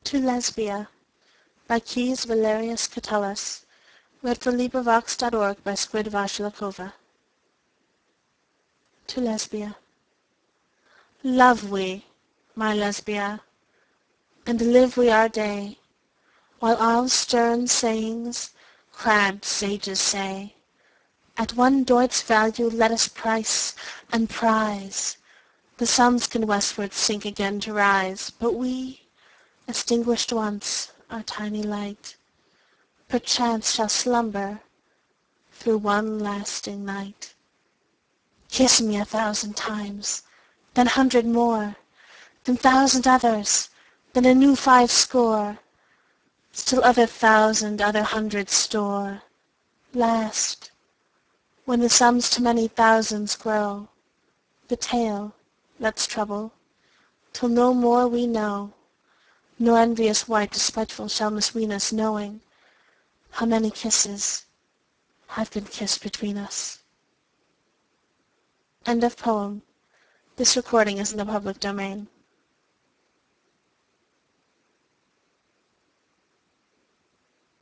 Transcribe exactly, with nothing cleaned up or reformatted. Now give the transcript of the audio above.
To Lesbia by Keys Valerius Catullus. Read from LibriVox dot org by Squid Vashilakova. To Lesbia. Love we, my Lesbia, and live we our day, while our stern sayings crabbed sages say. At one doit's value let us price and prize. The suns can westward sink again to rise, but we, extinguished once our tiny light, perchance shall slumber through one lasting night. Kiss me a thousand times, then hundred more, then thousand others, then a new five score, still other thousand, other hundred store. Last, when the sums to many thousands grow, the tale let's trouble, till no more we know, nor envious wight despiteful shall misween us, knowing how many kisses have been kissed between us. End of poem. This recording is in the public domain.